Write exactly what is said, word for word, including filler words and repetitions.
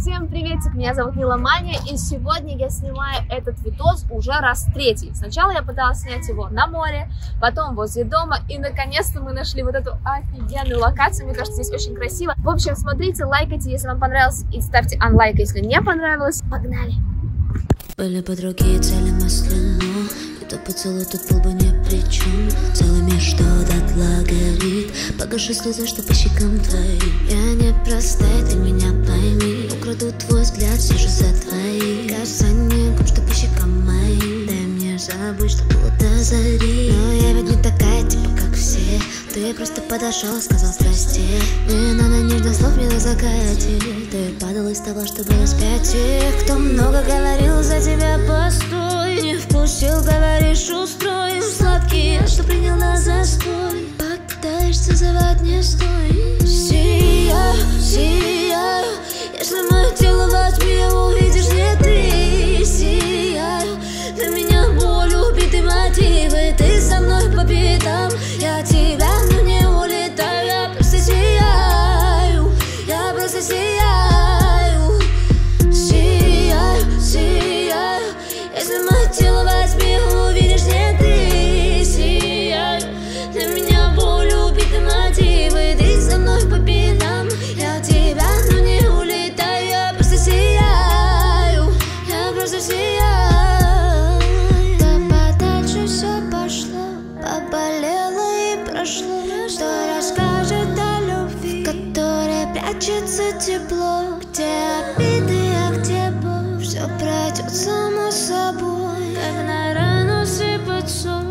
Всем приветик, меня зовут Мила Маня, и сегодня я снимаю этот видос уже раз третий. Сначала я пыталась снять его на море, потом возле дома, и наконец-то мы нашли вот эту офигенную локацию. Мне кажется, здесь очень красиво. В общем, смотрите, лайкайте, если вам понравилось, и ставьте анлайк, если не понравилось. Погнали! Были бы другие цели мысли, но и то поцелуй тут был бы ни при чем. Целый мир, что дотла горит, покажи слезы, что по щекам твоим. Я не простая, ты меня пойми, украду твой взгляд, сижу за твоим. Кажется, не губ, что по щекам моим. Дай мне забыть, что было до зари. Но я ведь не такая, типа как все. Ты просто подошел, сказал здрасте. Не надо нежных слов, мне на закате. Ты падал из того, что было с пяти. Кто много говорил за тебя, постой. Не впустил, говоришь, устроим. Сладкий, что принял на застой. Попытаешься звать, не стой. Сияю, сияю. Если мое тело возьми, увидишь, не ты. Сияю, для меня боль, убитые мотивы. Ты со мной по пятам, я тебя, но не улетаю. Я просто сияю, я просто сияю. Сияю, сияю. Если мое тело возьми, увидишь, не ты. Сияю, для меня боль, убитые мотивы. Ты со мной по пятам, я тебя, но не улетаю. Я просто сияю, я просто сияю. Да подальше все пошло, поболело и прошло. Что расскажет о любви, в которой прячется тепло? Где обиды, а где боль? Все пройдет само собой, как на рану сыпать соль.